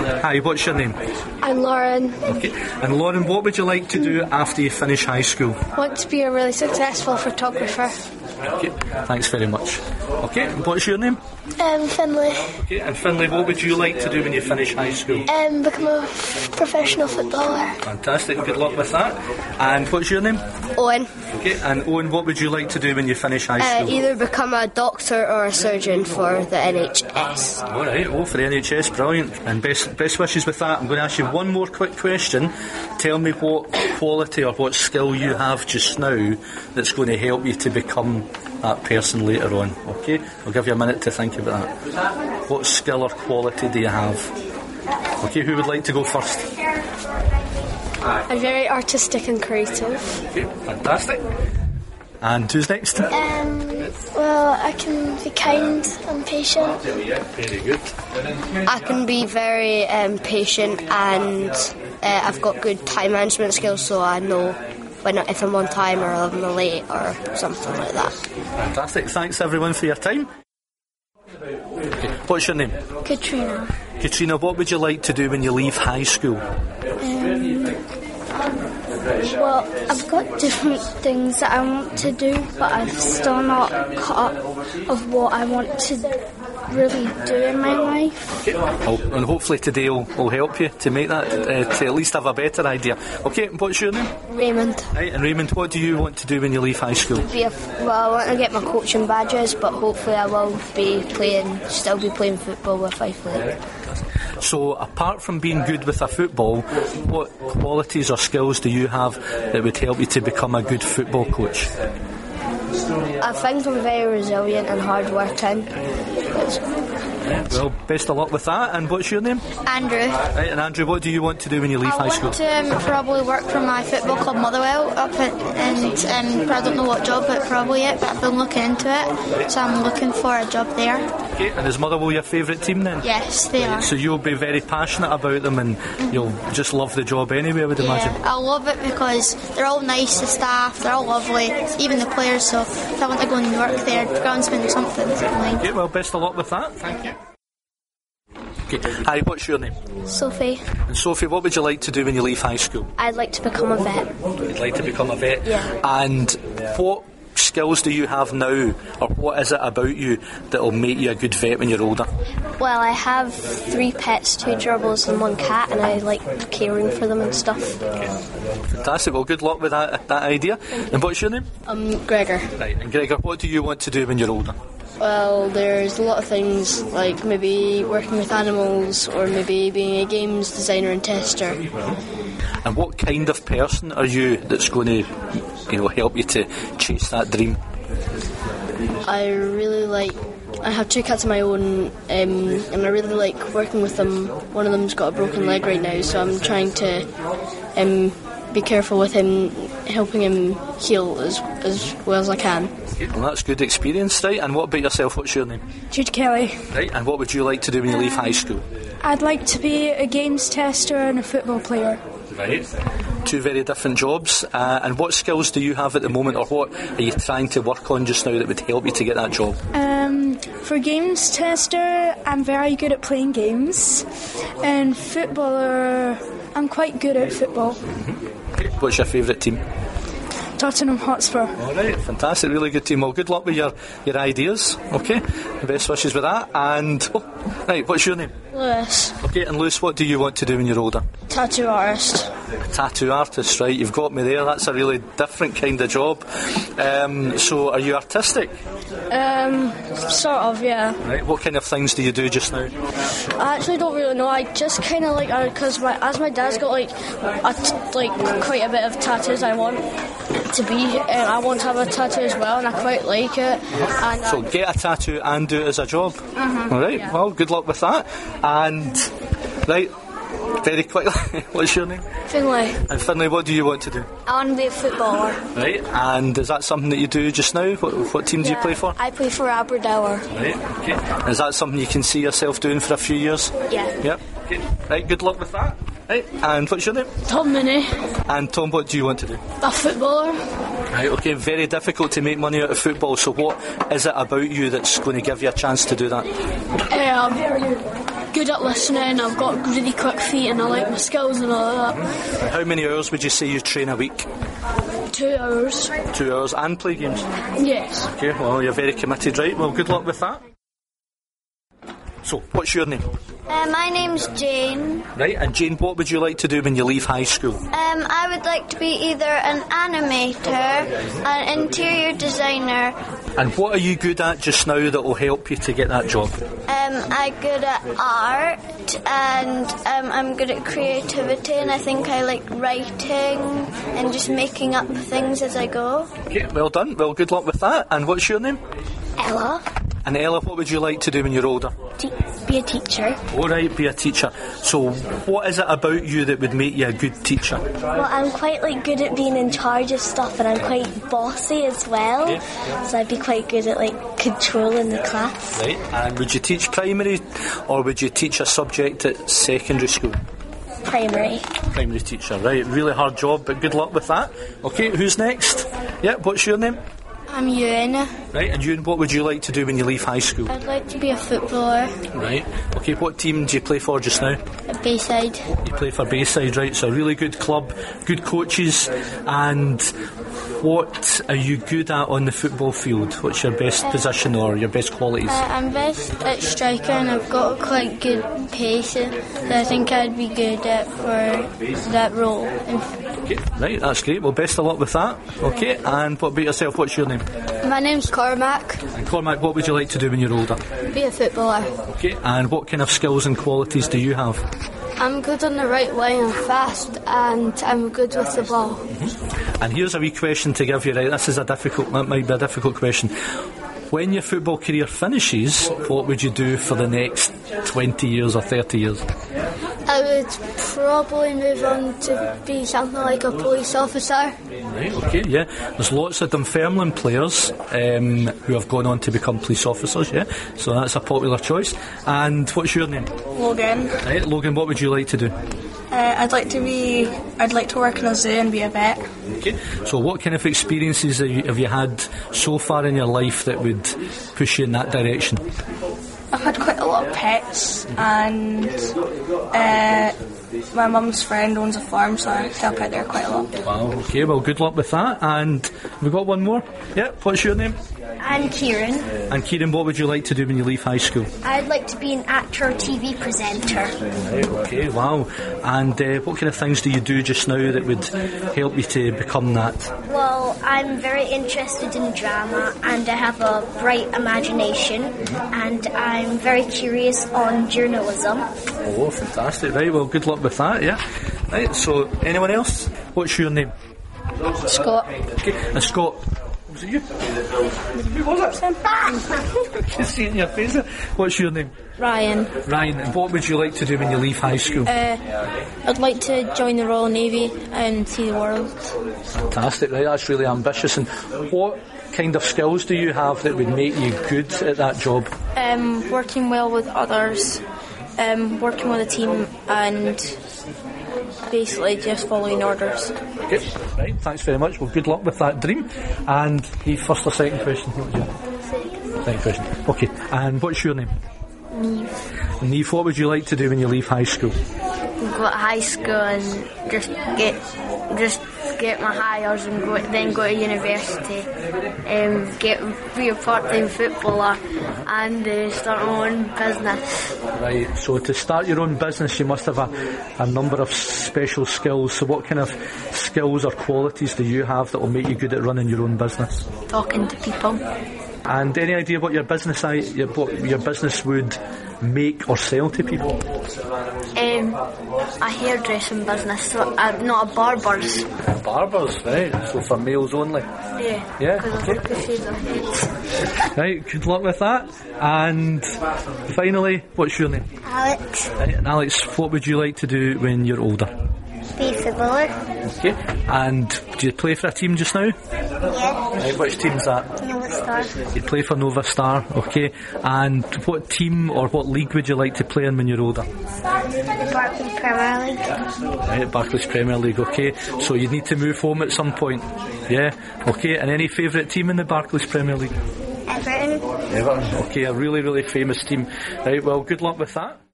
Hi, what's your name? I'm Lauren. Okay. And Lauren, what would you like to do after you finish high school? I want to be a really successful photographer. Okay, thanks very much. Okay, what's your name? Finlay. Okay, and Finlay, what would you like to do when you finish high school? Become a professional footballer. Fantastic, good luck with that. And what's your name? Owen. Okay, and Owen, what would you like to do when you finish high school? Either become a doctor or a surgeon for the NHS. Alright, for the NHS, brilliant. And best wishes with that. I'm going to ask you one more quick question. Tell me what quality or what skill you have just now that's going to help you to become that person later on. Okay, I'll give you a minute to think about that. What skill or quality do you have? Okay, who would like to go first? I'm very artistic and creative. Okay, fantastic. And who's next? Well, I can be kind and patient. Very good. I can be very patient, and I've got good time management skills, so I know if I'm on time or I'm late or something like that. Fantastic. Thanks everyone for your time. Okay. What's your name? Katrina. Katrina, what would you like to do when you leave high school? Well, I've got different things that I want to do, but I've still not caught up of what I want to really do in my life. Okay. And hopefully today will help you to make that, to at least have a better idea. Okay, what's your name? Raymond. Right, and Raymond, what do you want to do when you leave high school? I want to get my coaching badges, but hopefully I will still be playing football with Fife Lake. So, apart from being good with a football, what qualities or skills do you have that would help you to become a good football coach? I think I'm very resilient and hard-working. Well, best of luck with that. And what's your name? Andrew. Right, and Andrew, what do you want to do when you leave high school? I want to probably work for my football club Motherwell and I don't know what job, but probably it, but I've been looking into it, so I'm looking for a job there. Okay, and is Motherwell your favourite team then? Yes, they are. So you'll be very passionate about them and you'll just love the job anyway, I would imagine. I love it because they're all nice, the staff, they're all lovely, even the players, so if I want to go and work there, groundsman or something. Okay, well, best of luck with that. Thank you. Okay. Hi, what's your name? Sophie. And Sophie, what would you like to do when you leave high school? I'd like to become a vet. You'd like to become a vet? Yeah. And what skills do you have now, or what is it about you that will make you a good vet when you're older? Well, I have 3 pets, 2 gerbils and 1 cat, and I like caring for them and stuff. Okay. Fantastic. Well, good luck with that idea. And what's your name? Gregor. Right. And Gregor, what do you want to do when you're older? Well, there's a lot of things, like maybe working with animals or maybe being a games designer and tester. And what kind of person are you that's going to, help you to chase that dream? I have 2 cats of my own, and I really like working with them. One of them's got a broken leg right now, so I'm trying to be careful with him, helping him heal as well as I can. Well, that's good experience, right? And what about yourself? What's your name? Jude Kelly. Right, and what would you like to do when you leave high school? I'd like to be a games tester and a football player. Right. 2 very different jobs. And what skills do you have at the moment, or what are you trying to work on just now that would help you to get that job? For games tester, I'm very good at playing games. And footballer, I'm quite good at football. Mm-hmm. Okay. What's your favourite team? Tottenham Hotspur. Alright, fantastic, really good team. Well, good luck with your ideas, okay? Best wishes with that. And, right, what's your name? Lewis. Okay, and Lewis, what do you want to do when you're older? Tattoo artist. A tattoo artist, right, you've got me there. That's a really different kind of job. So, are you artistic? Sort of, yeah. Right, what kind of things do you do just now? I actually don't really know. I just kind of like, because as my dad's got quite a bit of tattoos, I want to have a tattoo as well, and I quite like it. And, so get a tattoo and do it as a job. Mm-hmm. All right. Yeah. Well, good luck with that. And right, very quickly, what's your name? Finlay. And Finlay, what do you want to do? I want to be a footballer. Right. And is that something that you do just now? What team do you play for? I play for Aberdour. Right. Okay. Is that something you can see yourself doing for a few years? Yeah. Yep. Okay. Right. Good luck with that. Right. And what's your name? Tom Minnie. And Tom, what do you want to do? A footballer. Right, okay, very difficult to make money out of football, so what is it about you that's going to give you a chance to do that? good at listening, I've got really quick feet and I like my skills and all that. How many hours would you say you train a week? 2 hours. 2 hours and play games? Yes. Okay, well, you're very committed, right? Well, good luck with that. So, what's your name? My name's Jane. Right, and Jane, what would you like to do when you leave high school? I would like to be either an animator, an interior designer. And what are you good at just now that will help you to get that job? I'm good at art, and I'm good at creativity, and I think I like writing and just making up things as I go. Okay, well done. Well, good luck with that. And what's your name? Ella, And Ella, what would you like to do when you're older? be a teacher. All right, be a teacher. So, what is it about you that would make you a good teacher? Well, I'm quite good at being in charge of stuff, and I'm quite bossy as well. So I'd be quite good at controlling the class. Right, and would you teach primary or would you teach a subject at secondary school? Primary. Primary teacher, right. Really hard job, but good luck with that. Okay, who's next? Yeah, what's your name? I'm Ewan. Right, and Ewan, what would you like to do when you leave high school? I'd like to be a footballer Right. Okay, what team do you play for just now? at Bayside. You play for Bayside, right? So a really good club, good coaches, and what are you good at on the football field? What's your best position or your best qualities? I'm best at striker, and I've got a quite good pace that I think I'd be good at for that role. Okay, right, that's great. Well, best of luck with that. Okay, and what about yourself? What's your name? My name's Cormac. And Cormac, what would you like to do when you're older? Be a footballer. Okay, and what kind of skills and qualities do you have? I'm good on the right way and fast, and I'm good with the ball. And here's a wee question to give you, right? This is that might be a difficult question. When your football career finishes, what would you do for the next 20 years or 30 years? I would probably move on to be something like a police officer. Right, okay, yeah. There's lots of Dunfermline players who have gone on to become police officers, yeah. So that's a popular choice. And what's your name? Logan. Right, Logan, what would you like to do? I'd like to work in a zoo and be a vet. Okay. So what kind of experiences have you had so far in your life that would push you in that direction? I've had quite a lot of pets, and my mum's friend owns a farm, so I help out there quite a lot. Wow, okay, well, good luck with that. And we got one more? Yeah, what's your name? I'm Kieran. And Kieran, what would you like to do when you leave high school? I'd like to be an actor or TV presenter. Right, okay, wow. And what kind of things do you do just now that would help you to become that? Well, I'm very interested in drama, and I have a bright imagination, and I'm very curious on journalism. Oh, fantastic. Right, well, good luck with that, yeah. Right, so anyone else? What's your name? Scott. Okay, and Scott, was it you? Who was it? I can see it in your face. What's your name? Ryan. Ryan, and what would you like to do when you leave high school? I'd like to join the Royal Navy and see the world. Fantastic, right, that's really ambitious. And what kind of skills do you have that would make you good at that job? Working well with others, working with a team, and basically just following orders. Okay, right, thanks very much. Well, good luck with that dream. And the first or second question? What was your second question? Okay, and what's your name? Neve. Neve, what would you like to do when you leave high school? Go to high school and just get my hires and then go to university, be a part-time footballer and start my own business. Right, so to start your own business you must have a number of special skills. So what kind of skills or qualities do you have that will make you good at running your own business? Talking to people. And any idea what your business would make or sell to people? A hairdressing business, not a barber's. Barbers, right, so for males only. Yeah, Yeah, because I've got the shades of heads. Right, good luck with that. And finally, what's your name? Alex, Right, and Alex, what would you like to do when you're older? be a footballer. Okay, and do you play for a team just now? Yeah, Right, which team's that? Nova Star. You play for Nova Star, okay. And what team or what league would you like to play in when you're older? The Barclays Premier League. Right, Barclays Premier League, okay. So you need to move home at some point. Yeah, okay. And any favourite team in the Barclays Premier League? Everton. Everton, okay, a really, really famous team. Right, well, good luck with that.